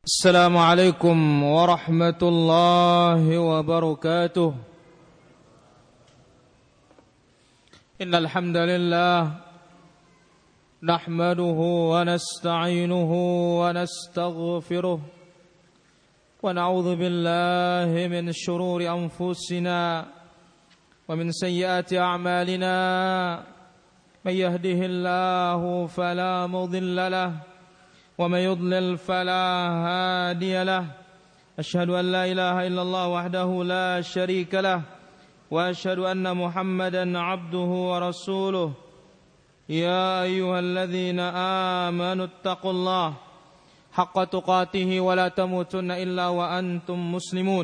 السلام عليكم ورحمة الله وبركاته. إن الحمد لله نحمده ونستعينه ونستغفره ونعوذ بالله من شرور أنفسنا ومن سيئات أعمالنا. من يهده الله فلا مضل له ومن يضلل فلا هادي له. أشهد أن لا إله إلا الله وحده لا شريك له وأشهد أن محمدا عبده ورسوله. يا أيها الذين آمنوا اتقوا الله حق تقاته ولا تموتن إلا وأنتم مسلمون.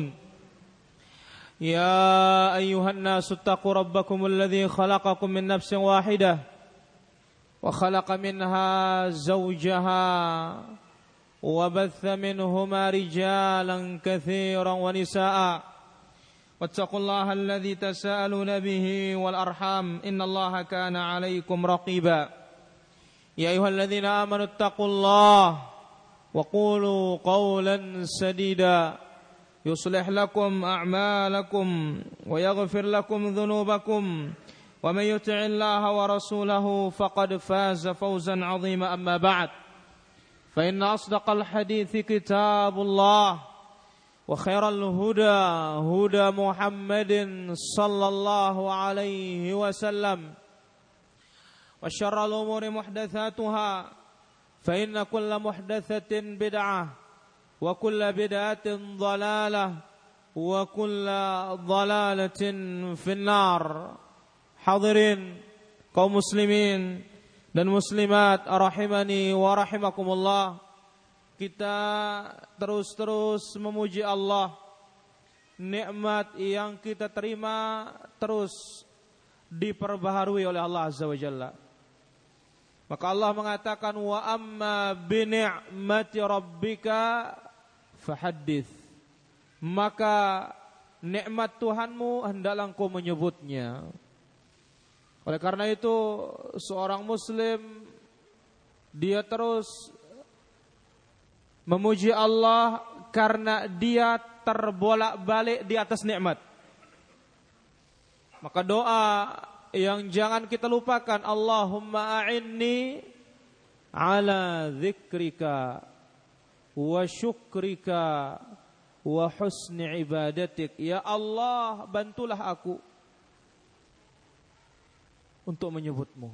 يا أيها الناس اتقوا ربكم الذي خلقكم من نفس واحدة وخلق منها زوجها وبث منهما رجالا كثيرا ونساء واتقوا الله الذي تساءلون به والأرحام إن الله كان عليكم رقيبا. يا أيها الذين آمنوا اتقوا الله وقولوا قولا سديدا يصلح لكم أعمالكم ويغفر لكم ذنوبكم ومن يطع الله ورسوله فقد فاز فوزا عظيما. أما بعد فإن أصدق الحديث كتاب الله وخير الهدى هدى محمد صلى الله عليه وسلم وشر الأمور محدثاتها فإن كل محدثة بدعة وكل بدعة ضلالة وكل ضلالة في النار. Hadirin kaum muslimin dan muslimat rahimani wa rahimakumullah, kita terus memuji Allah. Nikmat yang kita terima terus diperbaharui oleh Allah Azza wa Jalla. Maka Allah mengatakan wa amma bi ni'mati rabbika fahaddits. Maka nikmat Tuhanmu hendaklah engkau menyebutnya. Oleh karena itu seorang muslim dia terus memuji Allah karena dia terbolak-balik di atas nikmat. Maka doa yang jangan kita lupakan, Allahumma a'inni ala dzikrika wa syukrika wa husni ibadatik. Ya Allah, bantulah aku untuk menyebutmu.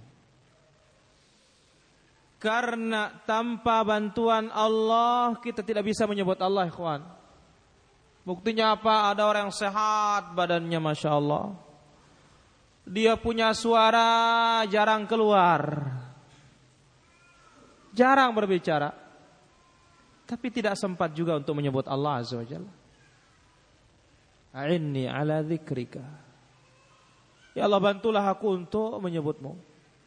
Karena tanpa bantuan Allah kita tidak bisa menyebut Allah, ikhwan. Buktinya apa? Ada orang yang sehat badannya, Masya Allah. Dia punya suara jarang keluar, jarang berbicara, tapi tidak sempat juga untuk menyebut Allah Azza wa Jalla. A'inni ala dzikrika. Ya Allah, bantulah aku untuk menyebutmu.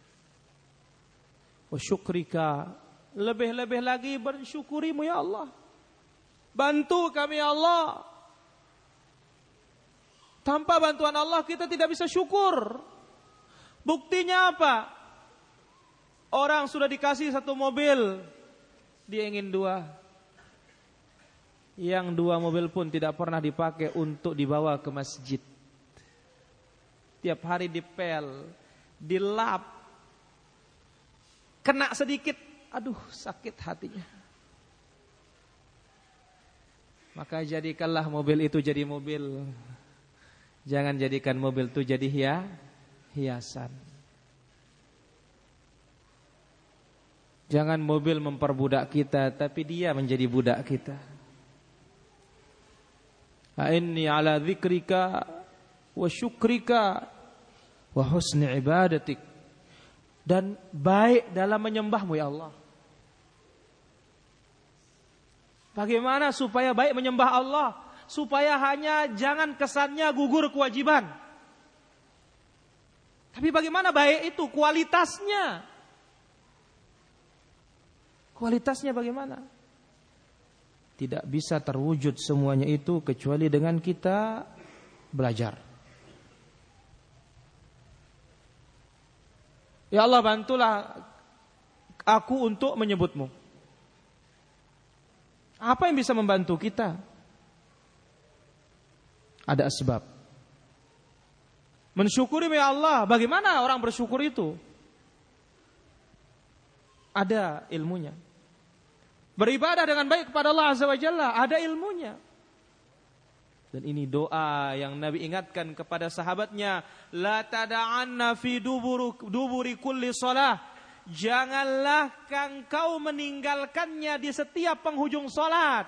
Wa syukrika, lebih-lebih lagi bersyukurimu ya Allah. Bantu kami ya Allah. Tanpa bantuan Allah kita tidak bisa syukur. Buktinya apa? Orang sudah dikasih satu mobil, dia ingin dua. Yang dua mobil pun tidak pernah dipakai untuk dibawa ke masjid. Tiap hari dipel, dilap, kena sedikit, aduh sakit hatinya. Maka jadikanlah mobil itu jadi mobil. Jangan jadikan mobil itu jadi hiasan. Jangan mobil memperbudak kita, tapi dia menjadi budak kita. A'inni ala dzikrika wa syukrika wa husni ibadatik. Dan baik dalam menyembahmu ya Allah. Bagaimana supaya baik menyembah Allah? Supaya hanya jangan kesannya gugur kewajiban. Tapi bagaimana baik itu? Kualitasnya. Kualitasnya bagaimana? Tidak bisa terwujud semuanya itu kecuali dengan kita belajar. Ya Allah, bantulah aku untuk menyebutmu. Apa yang bisa membantu kita? Ada asbab. Mensyukuri ya Allah. Bagaimana orang bersyukur itu? Ada ilmunya. Beribadah dengan baik kepada Allah Azza wa Jalla, ada ilmunya. Dan ini doa yang Nabi ingatkan kepada sahabatnya, la tada'anna fi duburi kulli shalah. Janganlah engkau meninggalkannya di setiap penghujung salat.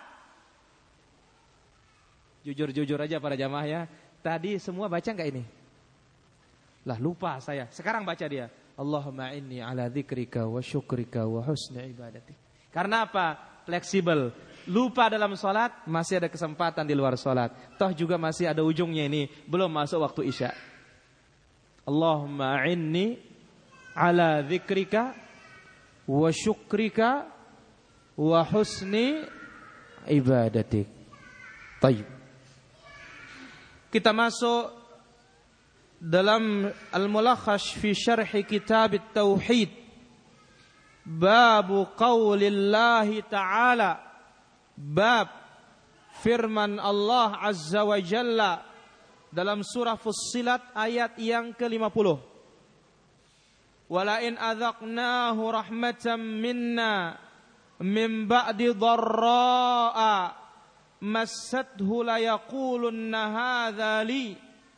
Jujur aja para jamaah ya. Tadi semua baca enggak ini? Lah lupa saya. Sekarang baca dia. Allahumma inni ala dzikrika wa syukrika wa husni ibadati. Karena apa? Fleksibel. Lupa dalam sholat, masih ada kesempatan di luar sholat. Toh juga masih ada ujungnya ini, belum masuk waktu isya. Allahumma inni ala dzikrika wa syukrika wa husni ibadatik. Tayyib. Kita masuk dalam al-mulakhas fi syarh kitab at-tauhid. Babu qaulillahi ta'ala. Bab firman Allah Azza wa Jalla dalam surah Fussilat ayat yang ke-50. Wala in adzaqnahu rahmatan minna min ba'di dharra'a massathu la yaqulunna hadza li.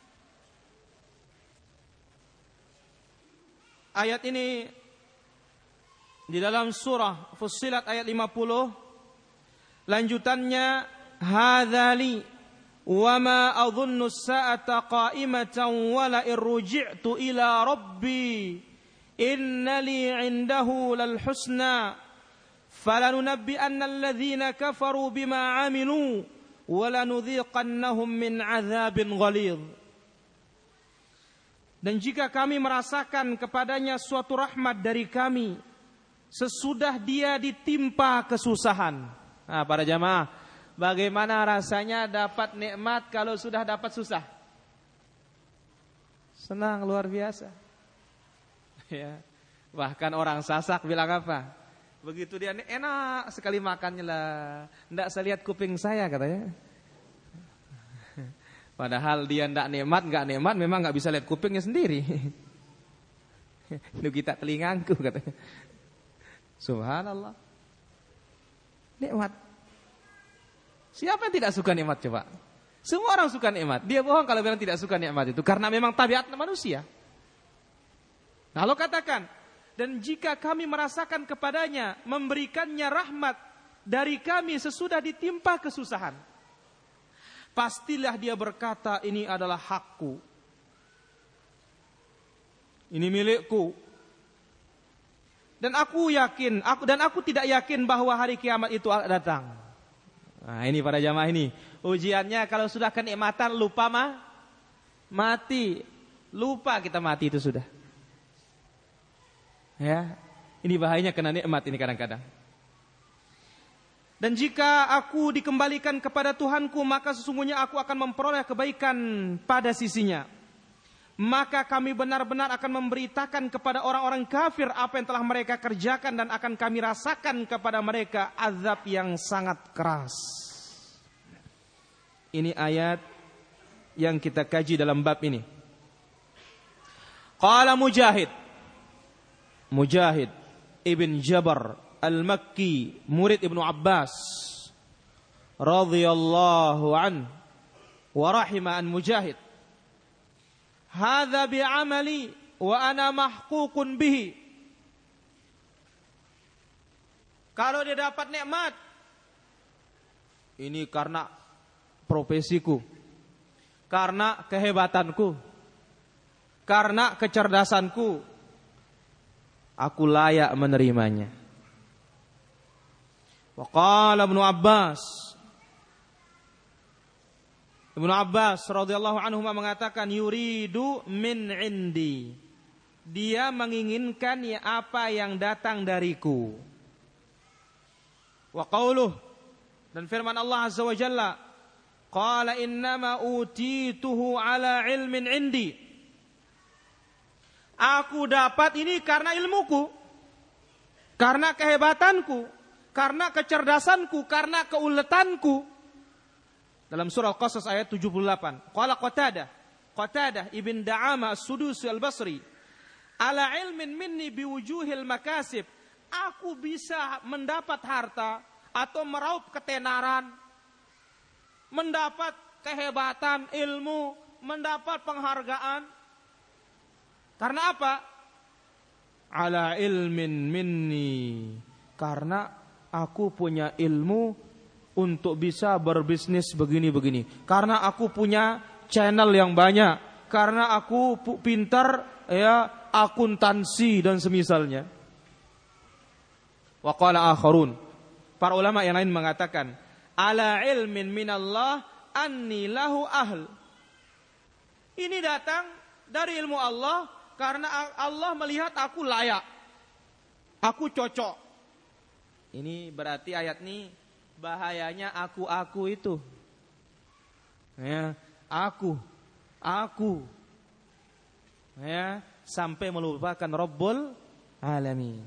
Ayat ini di dalam surah Fussilat ayat 50. Lanjutannya, hadzali wa ma adhunnu as-sa'ata qa'imatan wa la irji'tu ila rabbi inna li 'indahu lal husna falanunabbi'anna alladhina kafaru bima 'amilu wa lanudhiqannahum min 'adzabin ghalidh. Dan jika kami merasakan kepadanya suatu rahmat dari kami sesudah dia ditimpa kesusahan. Nah, para jamaah, bagaimana rasanya dapat nikmat kalau sudah dapat susah? Senang luar biasa. Ya. Bahkan orang sasak bilang apa? Begitu dia enak sekali makannya lah. Nggak saya lihat kuping saya katanya. Padahal dia nggak nikmat memang nggak bisa lihat kupingnya sendiri. Lu kita telingaku katanya. Subhanallah. Nikmat. Siapa yang tidak suka nikmat coba? Semua orang suka nikmat. Dia bohong kalau bilang tidak suka nikmat itu karena memang tabiat manusia. Nah, Allah katakan, dan jika kami merasakan kepadanya memberikannya rahmat dari kami sesudah ditimpa kesusahan, pastilah dia berkata, ini adalah hakku. Ini milikku. Dan aku tidak yakin bahwa hari kiamat itu datang. Nah, ini para jamaah ini. Ujiannya kalau sudah kenikmatan lupa mati. Lupa kita mati itu sudah. Ya, ini bahayanya kena nikmat ini kadang-kadang. Dan jika aku dikembalikan kepada Tuhanku, maka sesungguhnya aku akan memperoleh kebaikan pada sisinya. Maka kami benar-benar akan memberitakan kepada orang-orang kafir apa yang telah mereka kerjakan dan akan kami rasakan kepada mereka azab yang sangat keras. Ini ayat yang kita kaji dalam bab ini. Qala Mujahid ibn Jabr al-Makki, murid Ibnu Abbas radhiyallahu an wa rahima an Mujahid. Hadza bi'amali wa ana mahququn bihi. Kalau dia dapat nikmat, ini karena profesiku, karena kehebatanku, karena kecerdasanku, aku layak menerimanya. Wa qala Ibnu Abbas radhiyallahu anhu mengatakan, yuridu min indi. Dia menginginkan apa yang datang dariku. Wa qauluh, dan firman Allah Azza wa Jalla, qala innama utituhu ala ilmin indi. Aku dapat ini karena ilmuku, karena kehebatanku, karena kecerdasanku, karena keuletanku. Dalam surah Al-Qasas ayat 78. Qala Qatadah ibn Da'ama As-Sudusi Al-Basri, ala ilmin minni biwujuhil makasib. Aku bisa mendapat harta atau meraup ketenaran, mendapat kehebatan ilmu, mendapat penghargaan. Karena apa? Ala ilmin minni, karena aku punya ilmu untuk bisa berbisnis begini-begini. Karena aku punya channel yang banyak. Karena aku pintar ya akuntansi dan semisalnya. Wa qala akharun. Para ulama yang lain mengatakan, ala ilmin minallah anni lahu ahl. Ini datang dari ilmu Allah karena Allah melihat aku layak. Aku cocok. Ini berarti ayat ini bahayanya aku itu. Ya, aku. Ya, sampai melupakan Rabbul Alamin.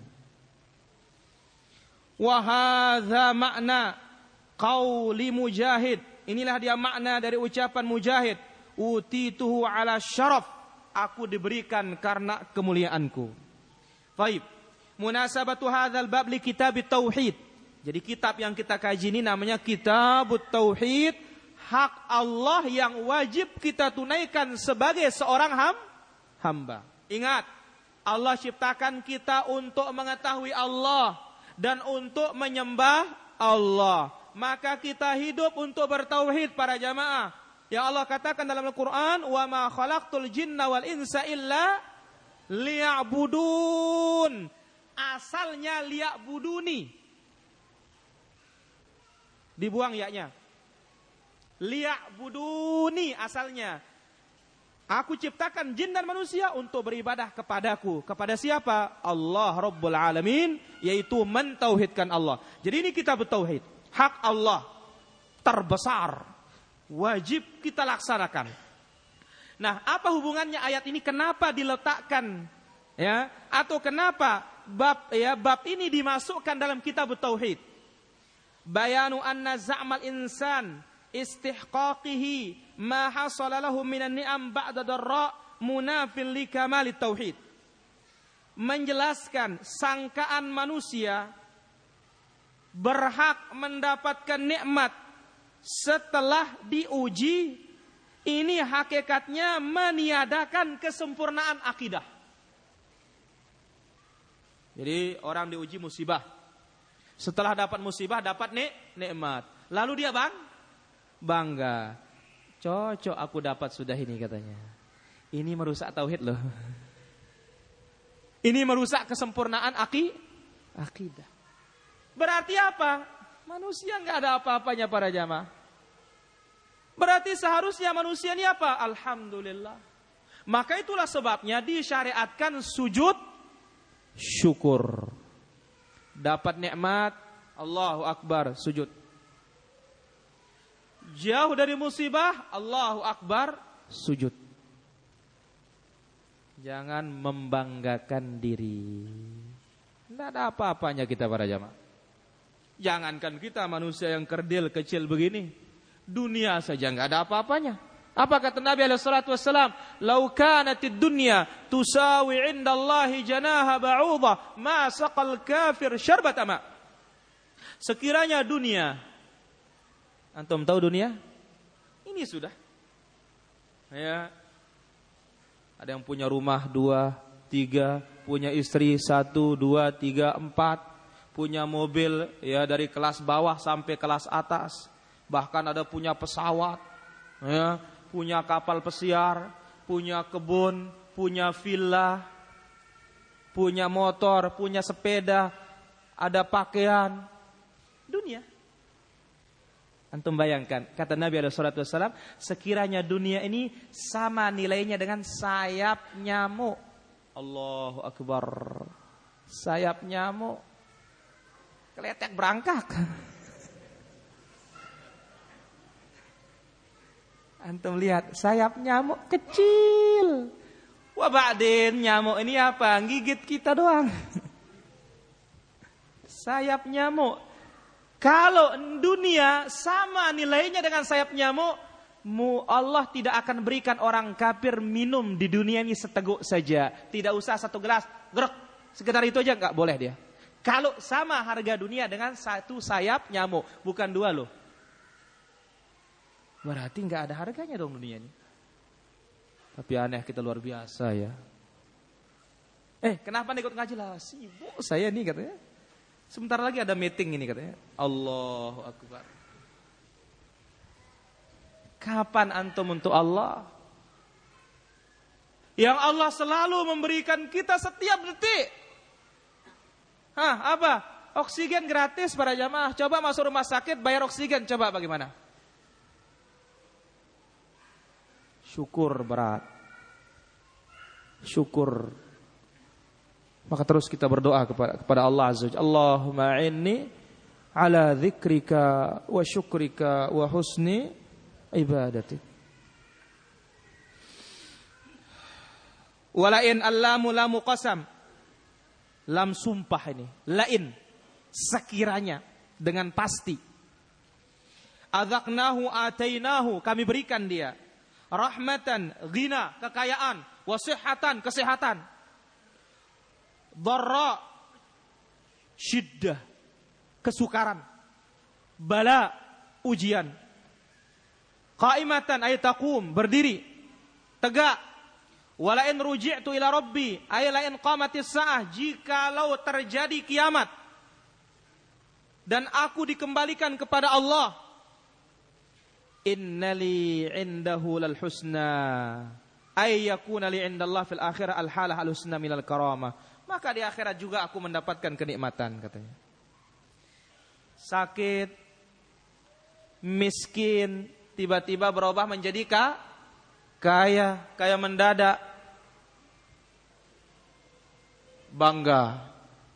Wa hadza makna qauli Mujahid. Inilah dia makna dari ucapan Mujahid. Utituhu ala syaraf. Aku diberikan karena kemuliaanku. Baik. Munasabatu hadzal bab li kitab tauhid. Jadi kitab yang kita kaji ini namanya Kitabut Tauhid, hak Allah yang wajib kita tunaikan sebagai seorang hamba. Ingat, Allah ciptakan kita untuk mengetahui Allah dan untuk menyembah Allah. Maka kita hidup untuk bertauhid para jamaah. Yang Allah katakan dalam Al-Quran, wa ma khalaqtul jinna wal insa illa liya'budun. Asalnya liya'buduni. Dibuang ya-nya. Liya'buduni asalnya. Aku ciptakan jin dan manusia untuk beribadah kepadaku. Kepada siapa? Allah Rabbul Alamin, yaitu mentauhidkan Allah. Jadi ini kitab tauhid. Hak Allah terbesar. Wajib kita laksanakan. Nah, apa hubungannya ayat ini? Kenapa diletakkan? Ya, atau kenapa bab ini dimasukkan dalam kitab tauhid? Bayanu anna za'mal insan istihqaqihi ma hasala lahu minan ni'am ba'da darra munafil li kamalit tauhid. Menjelaskan sangkaan manusia berhak mendapatkan nikmat setelah diuji, ini hakikatnya meniadakan kesempurnaan akidah. Jadi orang diuji musibah. Setelah dapat musibah, dapat nikmat. Lalu dia bangga. Cocok aku dapat sudah ini katanya. Ini merusak tauhid loh. Ini merusak kesempurnaan akidah. Berarti apa? Manusia nggak ada apa-apanya para jamaah. Berarti seharusnya manusia ini apa? Alhamdulillah. Maka itulah sebabnya disyariatkan sujud syukur. Dapat nikmat, Allahu Akbar, sujud. Jauh dari musibah, Allahu Akbar, sujud. Jangan membanggakan diri. Tidak ada apa-apanya kita para jamaah. Jangankan kita manusia yang kerdil, kecil begini. Dunia saja nggak ada apa-apanya. Apa kata Nabi SAW? Lau kanatid dunya tusawi indallahi janaha ba'udha ma saqal kafir syarbat ma. Sekiranya dunia, antum tahu dunia? Ini sudah. Ya. Ada yang punya rumah 2, 3, punya istri 1, 2, 3, 4, punya mobil ya dari kelas bawah sampai kelas atas. Bahkan ada punya pesawat, ya. Punya kapal pesiar, punya kebun, punya villa, punya motor, punya sepeda, ada pakaian. Dunia. Antum bayangkan, kata Nabi SAW, sekiranya dunia ini sama nilainya dengan sayap nyamuk. Allahu Akbar. Sayap nyamuk. Keletek berangkak. Antum lihat, sayap nyamuk kecil. Wah, ba'din nyamuk ini apa? Gigit kita doang. Sayap nyamuk. Kalau dunia sama nilainya dengan sayap nyamuk, Allah tidak akan berikan orang kafir minum di dunia ini seteguk saja. Tidak usah satu gelas, grok, sekedar itu aja nggak boleh dia. Kalau sama harga dunia dengan satu sayap nyamuk, bukan dua loh. Berarti nggak ada harganya dong dunia ini. Tapi aneh, kita luar biasa ya. Kenapa nih ikut ngaji lah? Sibuk saya nih katanya. Sebentar lagi ada meeting ini katanya. Allahu Akbar. Kapan antum untuk Allah? Yang Allah selalu memberikan kita setiap detik. Apa? Oksigen gratis para jamaah. Coba masuk rumah sakit bayar oksigen. Coba bagaimana? Syukur berat. Syukur. Maka terus kita berdoa kepada Allah Azza wa Jalla. Allahumma inni ala dzikrika wa syukrika wa husni ibadatik. Walain allamu lamu qasam. Lam sumpah ini. Lain. Sekiranya. Dengan pasti. Adzaqnahu atainahu. Kami berikan dia. Rahmatan, ghina, kekayaan. Wasihatan, kesehatan. Dharra, syiddah, kesukaran. Bala, ujian. Qaimatan ay taqum, berdiri, tegak. Walain ruji'tu ila rabbi ay lain qamatis sa'ah, jikalau terjadi kiamat dan aku dikembalikan kepada Allah, innali indahu lal husna ay yakuna li indallah fil akhirah al halah al husna minal karamah. Maka di akhirat juga aku mendapatkan kenikmatan katanya. Sakit, miskin, tiba-tiba berubah menjadi kaya mendadak. Bangga.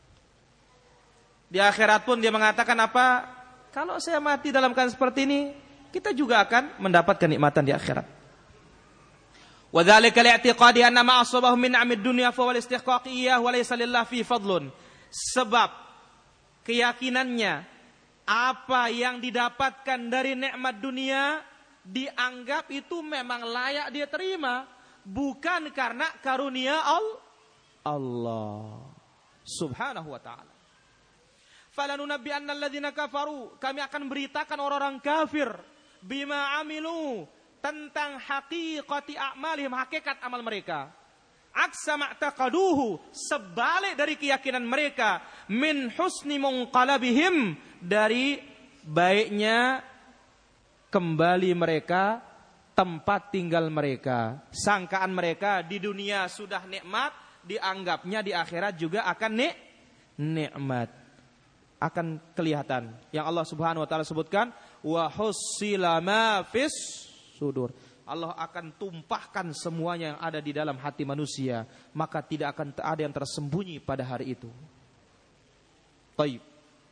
Di akhirat pun dia mengatakan apa? Kalau saya mati dalam keadaan seperti ini, kita juga akan mendapat kenikmatan di akhirat. Wa dzalika li'tiqadi anna ma asabahu min 'amid dunya fa wal istihqaqiyah wa laysa lillahi fi fadlun. Sebab keyakinannya apa yang didapatkan dari nikmat dunia dianggap itu memang layak dia terima, bukan karena karunia Allah Subhanahu wa ta'ala. Falanunabbi anna alladhina kafaru, kami akan beritakan orang-orang kafir bima amilu, tentang haqiqati a'malihim, hakikat amal mereka. Aksa ma'taqaduhu, sebalik dari keyakinan mereka, min husni munqalabihim, dari baiknya kembali mereka, tempat tinggal mereka. Sangkaan mereka di dunia sudah nikmat, dianggapnya di akhirat juga akan nikmat. Akan kelihatan. Yang Allah Subhanahu wa taala sebutkan, wa hussila ma fis sudur. Allah akan tumpahkan semuanya yang ada di dalam hati manusia, maka tidak akan ada yang tersembunyi pada hari itu. Taib.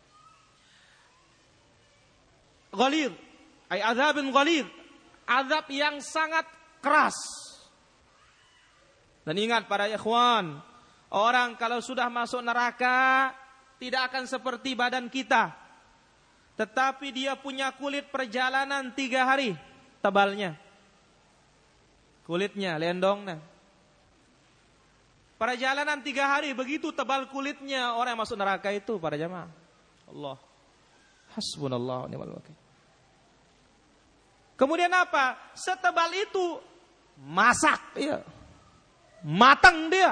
Ghalidh, ay azabun ghalidh, azab yang sangat keras. Dan ingat para ikhwan, orang kalau sudah masuk neraka tidak akan seperti badan kita, tetapi dia punya kulit perjalanan 3 hari tebalnya, kulitnya lendongnya. Perjalanan 3 hari, begitu tebal kulitnya orang yang masuk neraka itu para jamaah. Allah, hasbunallah wa ni'mal wakil. Kemudian apa? Setebal itu masak, ya, matang dia,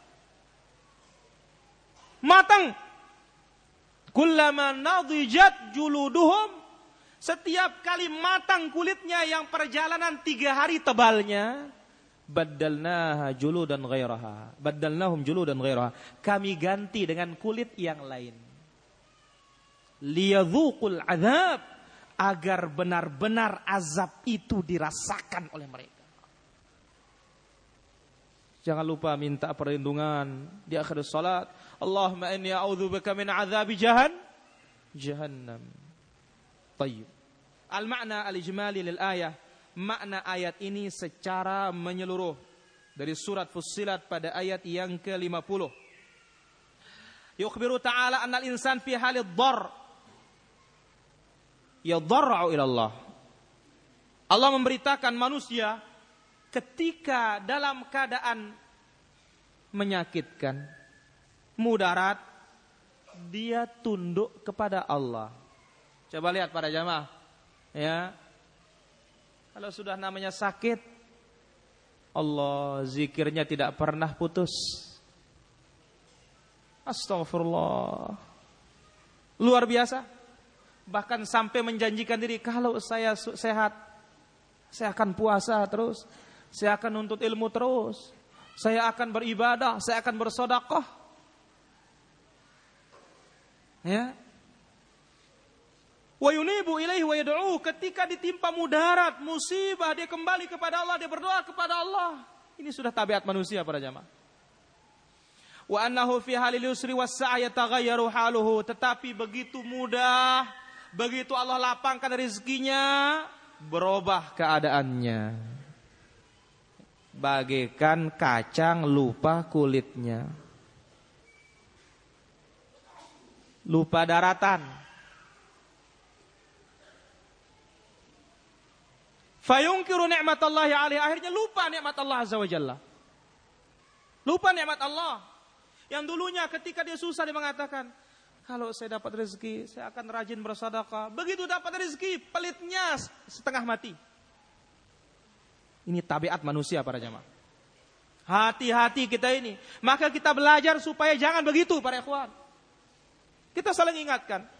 matang. Kullama nadijat juluduhum, setiap kali matang kulitnya yang perjalanan 3 hari tebalnya, baddalnaha juludan ghairaha, baddalnahum juludan ghairaha, kami ganti dengan kulit yang lain. Liyadzuqul azab, agar benar-benar azab itu dirasakan oleh mereka. Jangan lupa minta perlindungan di akhir salat. Allahumma inni a'udzubika min azabi jahannam. Tayyib. Al-makna al-ijmali lil ayah. Makna ayat ini secara menyeluruh dari surat Fussilat pada ayat yang ke-50. Yukhbiru ta'ala annal insan fi halid dhar. yadarra'u ila Allah. Allah memberitakan manusia ketika dalam keadaan menyakitkan, mudarat, dia tunduk kepada Allah. Coba lihat para jamaah, ya. Kalau sudah namanya sakit, Allah zikirnya tidak pernah putus. Astagfirullah. Luar biasa. Bahkan sampai menjanjikan diri, kalau saya sehat, saya akan puasa terus, saya akan nuntut ilmu terus, saya akan beribadah, saya akan bersedekah. Ya. Wa yunibu ilaihi wa yad'u, ketika ditimpa mudarat, musibah, dia kembali kepada Allah, dia berdoa kepada Allah. Ini sudah tabiat manusia para jamaah. Wa annahu fi halil yusri was sa'a yataghayyaru haluhu, tetapi begitu mudah, begitu Allah lapangkan rezekinya, berubah keadaannya. Bagaikan kacang lupa kulitnya. Lupa daratan. Fayungkiru ni'matallahi alaihi, akhirnya lupa nikmat Allah azza wa jalla. Lupa nikmat Allah. Yang dulunya ketika dia susah dia mengatakan, kalau saya dapat rezeki, saya akan rajin bersedekah. Begitu dapat rezeki, pelitnya setengah mati. Ini tabiat manusia para jamaah. Hati-hati kita ini. Maka kita belajar supaya jangan begitu para ikhwan. Kita saling ingatkan.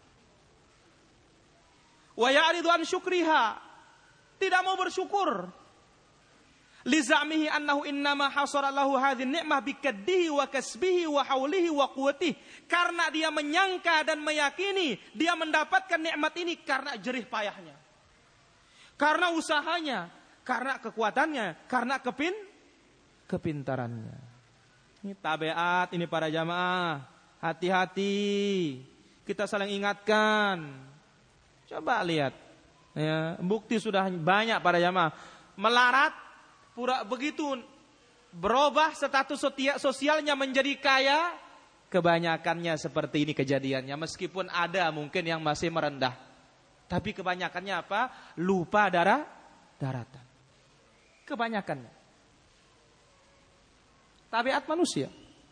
Wa ya'ridu an syukriha. Tidak mau bersyukur. Lizamihi annahu innama hasara lahu hadhihi ni'mah bikaddihi wa kasbihi wa haulihi wa quwwatihi, karena dia menyangka dan meyakini dia mendapatkan nikmat ini karena jerih payahnya, karena usahanya, karena kekuatannya, karena kepintarannya. Ini tabiat ini para jamaah. Hati-hati. Kita saling ingatkan. Coba lihat. Ya, bukti sudah banyak para jamaah. Melarat, pura begitu berubah status sosialnya menjadi kaya, kebanyakannya seperti ini kejadiannya. Meskipun ada mungkin yang masih merendah, tapi kebanyakannya apa? Lupa daratan. Kebanyakannya tabiat manusia.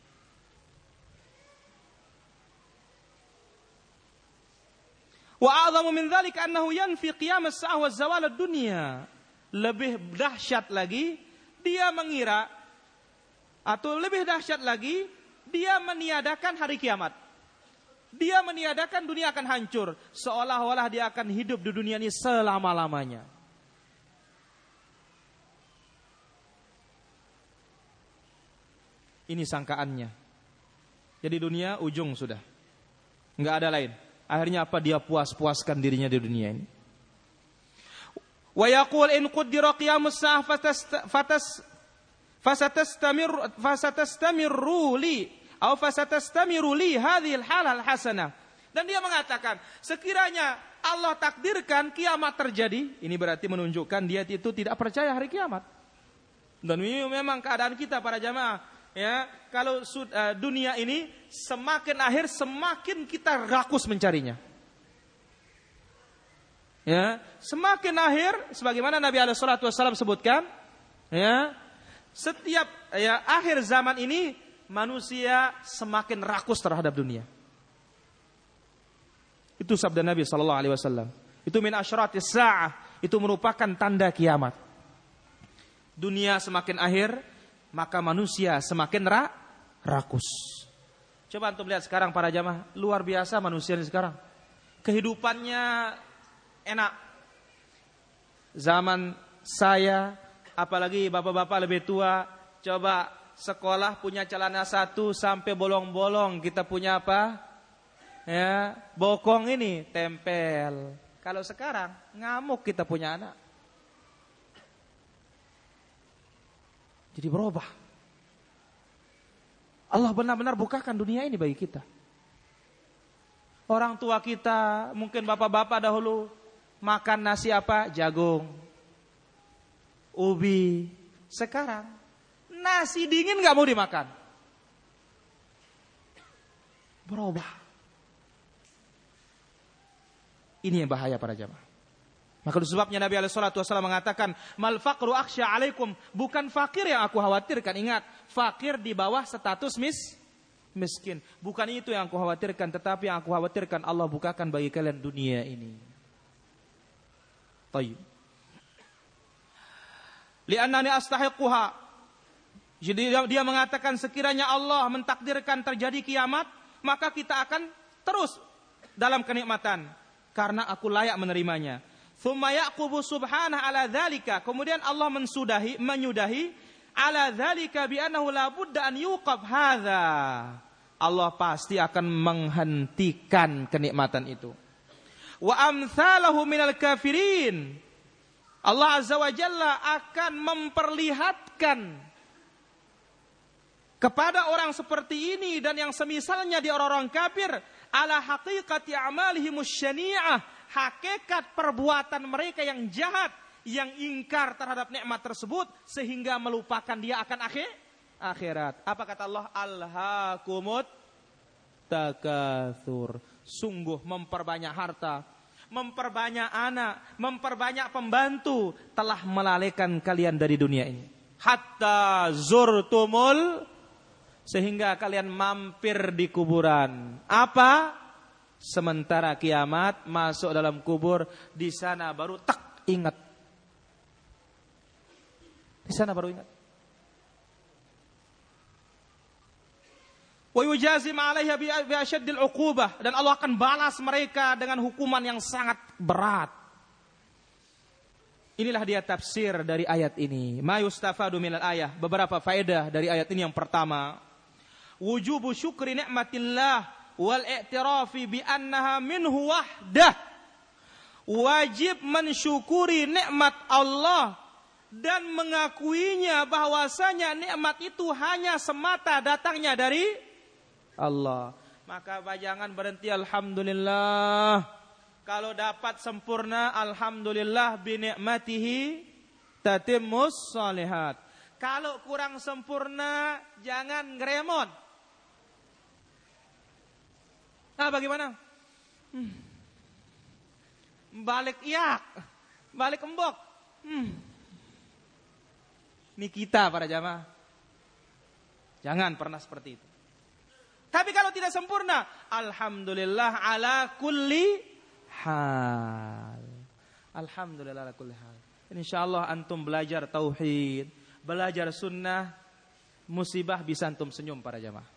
Wa a'zamu min dzalika annahu yanfi qiyam as-sa'ah wa zawal ad-dunya. Lebih dahsyat lagi, dia mengira, atau lebih dahsyat lagi, dia meniadakan hari kiamat. Dia meniadakan dunia akan hancur, seolah-olah dia akan hidup di dunia ini selama-lamanya. Ini sangkaannya. Jadi dunia ujung sudah, nggak ada lain. Akhirnya apa? Dia puas-puaskan dirinya di dunia ini. Wa yaqul in qaddara qiyamus saah fasatastamiru li atau fasatastamiru li hadhil halal hasanah. Dan dia mengatakan, sekiranya Allah takdirkan kiamat terjadi, ini berarti menunjukkan dia itu tidak percaya hari kiamat. Dan ini memang keadaan kita para jamaah, ya. Kalau dunia ini semakin akhir semakin kita rakus mencarinya. Ya, semakin akhir sebagaimana Nabi alaihi salatu wasallam sebutkan, ya, setiap akhir zaman ini manusia semakin rakus terhadap dunia. Itu sabda Nabi sallallahu alaihi wasallam. Itu min asyratis saah, itu merupakan tanda kiamat. Dunia semakin akhir, maka manusia semakin rakus. Coba antum lihat sekarang para jamaah, luar biasa manusia ini sekarang. Kehidupannya enak. Zaman saya, apalagi bapak-bapak lebih tua, coba sekolah punya celana 1 sampai bolong-bolong, kita punya apa? Ya, bokong ini tempel. Kalau sekarang ngamuk kita punya anak. Jadi berubah. Allah benar-benar bukakan dunia ini bagi kita. Orang tua kita, mungkin bapak-bapak dahulu makan nasi apa? Jagung, ubi. Sekarang nasi dingin gak mau dimakan. Berubah. Ini yang bahaya para jamaah. Maka itu sebabnya Nabi SAW mengatakan, mal faqru akhsha alaikum, bukan fakir yang aku khawatirkan. Ingat, fakir di bawah status miskin. Bukan itu yang aku khawatirkan, tetapi yang aku khawatirkan Allah bukakan bagi kalian dunia ini. Tayyib. Li'annani astahiquha. Jadi dia mengatakan sekiranya Allah mentakdirkan terjadi kiamat, maka kita akan terus dalam kenikmatan karena aku layak menerimanya. Tsumma yaqubu subhanahu ala dzalika. Kemudian Allah menyudahi ala dzalika bi annahu la budda an yuqab hadza. Allah pasti akan menghentikan kenikmatan itu. Wa amsalahu minal kafirin. Allah Azza wa Jalla akan memperlihatkan kepada orang seperti ini dan yang semisalnya di orang-orang kafir ala haqiqati a'malihimus syani'ah, hakikat perbuatan mereka yang jahat, yang ingkar terhadap nikmat tersebut sehingga melupakan dia akan akhirat. Apa kata Allah? Alhaakumut takatsur. Sungguh memperbanyak harta, memperbanyak anak, memperbanyak pembantu telah melalaikan kalian dari dunia ini. Hatta zurtumul, sehingga kalian mampir di kuburan. Apa? Sementara kiamat, masuk dalam kubur, di sana baru ingat. Di sana baru ingat. Wa yujazim 'alaiha bi asyaddil 'uqubah, dan Allah akan balas mereka dengan hukuman yang sangat berat. Inilah dia tafsir dari ayat ini. Ma yustafadu minal ayah. Beberapa faedah dari ayat ini. Yang pertama, wujubu syukri ni'matillah wal i'tirafi bi annaha minhu wahdah. Wajib mensyukuri nikmat Allah dan mengakuinya bahwasanya nikmat itu hanya semata datangnya dari Allah. Maka jangan berhenti alhamdulillah. Kalau dapat sempurna alhamdulillah, bi ni'matihi tatimmus shalihat. Kalau kurang sempurna jangan ngeremon. Nah, bagaimana? Balik iyak, balik embok. Ini kita para jamaah. Jangan pernah seperti itu. Tapi kalau tidak sempurna, alhamdulillah ala kulli hal. Alhamdulillah ala kulli hal. Insyaallah antum belajar tauhid, belajar sunnah, musibah bisa antum senyum para jamaah.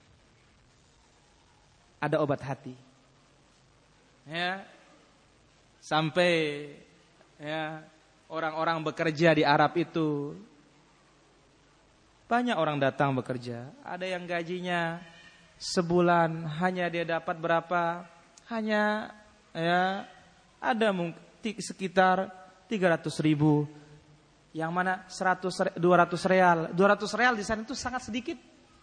Ada obat hati. Ya. Sampai ya orang-orang bekerja di Arab itu, banyak orang datang bekerja. Ada yang gajinya sebulan hanya dia dapat berapa? Hanya ya ada sekitar 300.000. Yang mana 200 real. 200 real di sana itu sangat sedikit.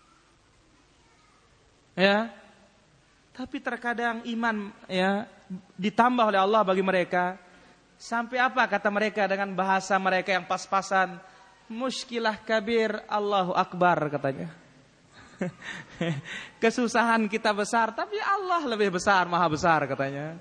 Ya. Tapi terkadang iman ya ditambah oleh Allah bagi mereka. Sampai apa kata mereka dengan bahasa mereka yang pas-pasan? Muskilah kabir, Allahu Akbar katanya. Kesusahan kita besar, tapi Allah lebih besar, maha besar katanya.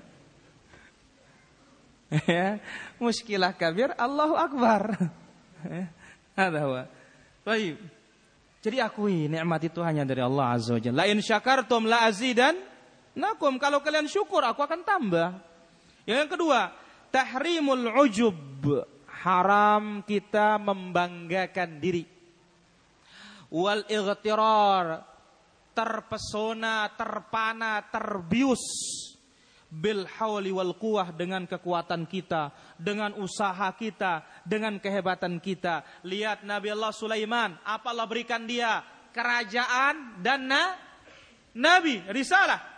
Ya, muskilah kabir, Allahu Akbar. Ada wa. Baik. Jadi akui nikmat itu hanya dari Allah Azza wa Jalla. La in syakartum la azidan nakum, kalau kalian syukur aku akan tambah. Yang kedua, tahrimul ujub, haram kita membanggakan diri. Wal ightirar, terpesona, terpana, terbius bil hauli wal quwah, dengan kekuatan kita, dengan usaha kita, dengan kehebatan kita. Lihat Nabi Allah Sulaiman, apa Allah berikan dia? Kerajaan dan nabi, risalah.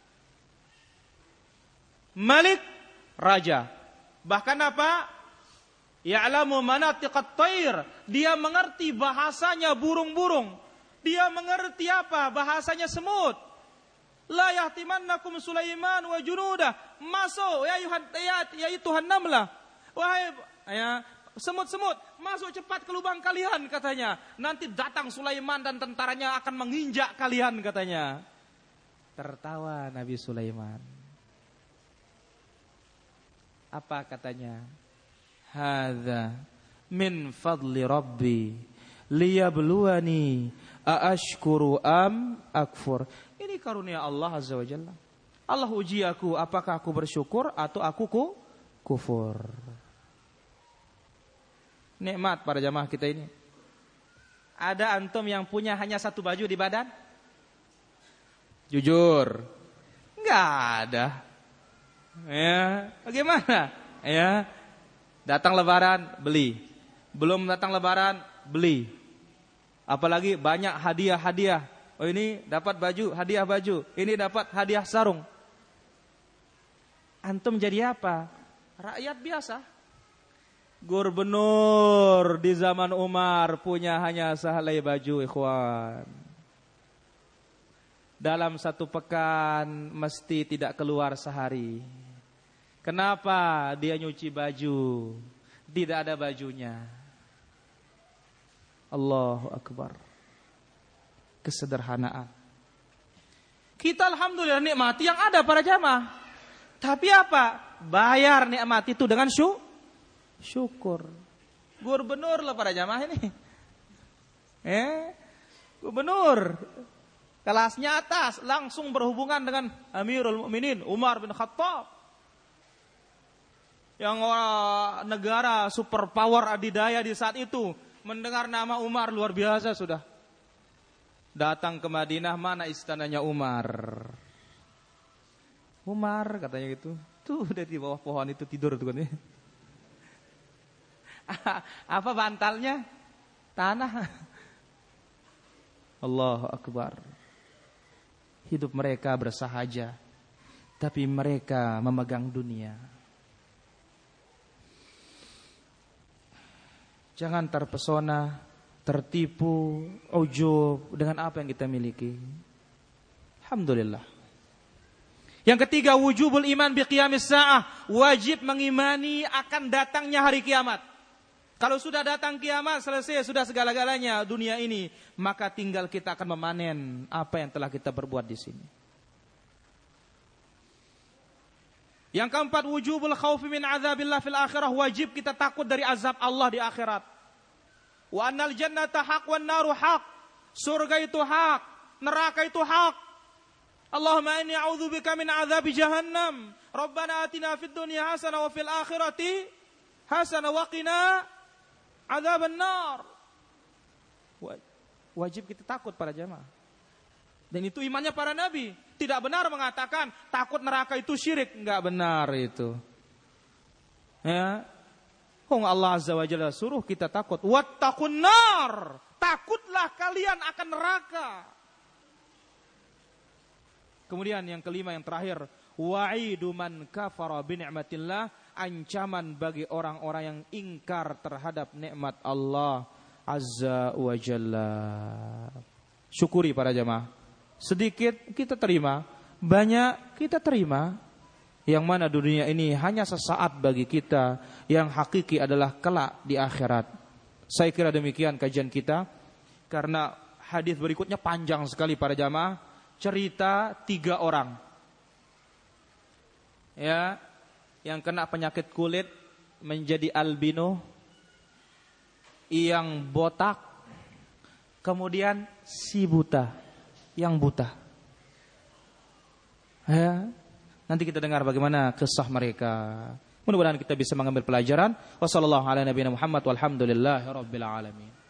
Malik, raja. Bahkan apa? Ya'lamu manatiqat thair, dia mengerti bahasanya burung-burung. Dia mengerti apa? Bahasanya semut. La yahtimannakum Sulaiman wa junudah. Masuk ya Tuhan namlah. Wahai ya semut-semut, masuk cepat ke lubang kalian katanya. Nanti datang Sulaiman dan tentaranya akan menginjak kalian katanya. Tertawa Nabi Sulaiman. Apa katanya? Hadza min fadli rabbi liyabluwani aashkuru am akfur. Ini karunia Allah Azza wa Jalla. Allah uji aku, apakah aku bersyukur atau aku kufur. Nikmat para jamaah kita ini. Ada antum yang punya hanya satu baju di badan? Jujur. Enggak ada. Ya, bagaimana? Ya. Datang lebaran, beli. Belum datang lebaran, beli. Apalagi banyak hadiah-hadiah. Oh, ini dapat baju, hadiah baju. Ini dapat hadiah sarung. Antum jadi apa? Rakyat biasa. Gubernur di zaman Umar punya hanya sehelai baju, ikhwan. Dalam satu pekan mesti tidak keluar sehari. Kenapa? Dia nyuci baju, tidak ada bajunya. Allahu Akbar. Kesederhanaan. Kita alhamdulillah nikmati yang ada para jamaah. Tapi apa? Bayar nikmat itu dengan syukur. Gubernur lah para jamaah ini. Gubernur. Kelasnya atas, langsung berhubungan dengan Amirul Mukminin Umar bin Khattab. Yang negara superpower adidaya di saat itu mendengar nama Umar luar biasa sudah. Datang ke Madinah, mana istananya Umar? Umar katanya gitu. Tuh udah di bawah pohon itu tidur tuh kan. Apa bantalnya? Tanah. Allahu Akbar. Hidup mereka bersahaja, tapi mereka memegang dunia. Jangan terpesona, tertipu, ujub dengan apa yang kita miliki. Alhamdulillah. Yang ketiga, wujubul iman biqiyamis sa'ah. Wajib mengimani akan datangnya hari kiamat. Kalau sudah datang kiamat, selesai, sudah segala-galanya dunia ini. Maka tinggal kita akan memanen apa yang telah kita berbuat di sini. Yang keempat, wujubul khaufi min azabillah fil akhirah. Wajib kita takut dari azab Allah di akhirat. Wa annal jannata haq wan naru haq. Surga itu hak, neraka itu hak. Allahumma inni a'udzubika min azabi jahannam. Rabbana atina fid dunya hasanah wa fil akhirati hasanah wa qina azaban nar. Wajib kita takut para jamaah. Dan itu imannya para nabi. Tidak benar mengatakan takut neraka itu syirik. Enggak benar itu. Ya. Allah Azza wa Jalla suruh kita takut. Wattaqun nar. Takutlah kalian akan neraka. Kemudian yang kelima, yang terakhir, wa'idu man kafara bi ni'matillah, ancaman bagi orang-orang yang ingkar terhadap nikmat Allah Azza wa Jalla. Syukuri para jamaah. Sedikit kita terima, banyak kita terima. Yang mana dunia ini hanya sesaat bagi kita, yang hakiki adalah kelak di akhirat. Saya kira demikian kajian kita, karena hadis berikutnya panjang sekali para jamaah. Cerita 3 orang, ya, yang kena penyakit kulit menjadi albino, yang botak, kemudian si buta, yang buta. Ya, nanti kita dengar bagaimana kisah mereka. Mudah-mudahan kita bisa mengambil pelajaran. Wassallallahu ala nabiyina Muhammad walhamdulillahi rabbil alamin.